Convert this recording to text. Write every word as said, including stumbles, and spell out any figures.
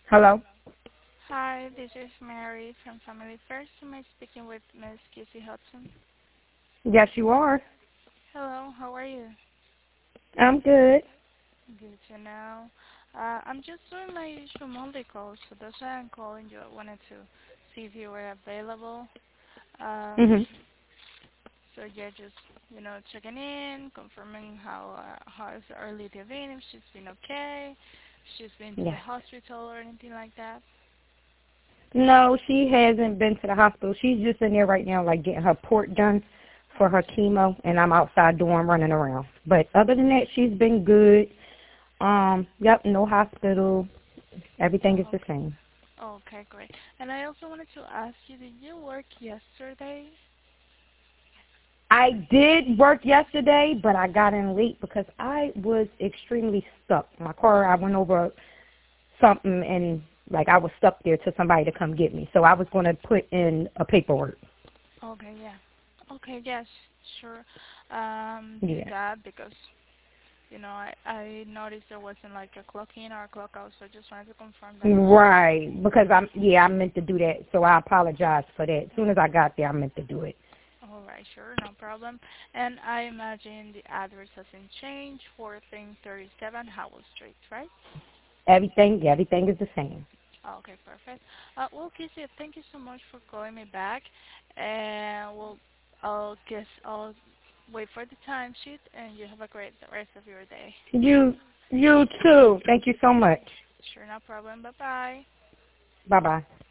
Hello? Hi, this is Mary from Family First. Am I speaking with Miss Kissy Hudson? Yes, you are. Hello, how are you? I'm good. Good to know. Uh, I'm just doing my usual Monday calls, so that's why I'm calling you. I wanted to see if you were available. Um, Mhm. so yeah, just you know, checking in, confirming how uh, how is the early day been, if she's been okay, if she's been to the Yes. hospital or anything like that. No, she hasn't been to the hospital. She's just in there right now, like getting her port done for her chemo, and I'm outside doing running around. But other than that, she's been good. Um, yep, no hospital. Everything is Oh, the okay. same. Okay, great. And I also wanted to ask you, did you work yesterday? I did work yesterday, but I got in late because I was extremely stuck. My car, I went over something and like I was stuck there to somebody to come get me. So I was going to put in a paperwork. Okay, yeah. Okay, yes, sure. Um, do Yeah. that because, you know, I, I noticed there wasn't like a clock in or a clock out, so I just wanted to confirm that. Right, because I'm yeah, I meant to do that, so I apologize for that. As soon as I got there, I meant to do it. All right, sure, no problem. And I imagine the address hasn't changed, four thing thirty-seven Howell Street, right? Everything, yeah, everything is the same. Okay, perfect. Uh, well, Kissy, thank you so much for calling me back, and we'll, I'll guess I'll wait for the timesheet, and you have a great rest of your day. You, you too. Thank you so much. Sure, no problem. Bye bye. Bye bye.